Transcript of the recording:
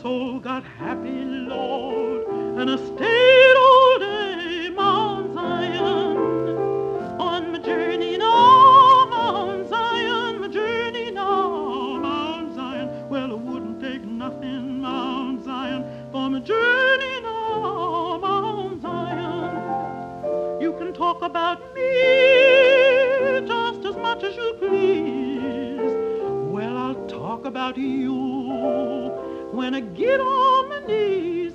soul got happy, Lord, and I stayed all day, Mount Zion. On my journey now, Mount Zion, my journey now, Mount Zion. Well, it wouldn't take nothing, Mount Zion, for my journey now, Mount Zion. You can talk about me just as much as you please. Well, I'll talk about you when I get on my knees.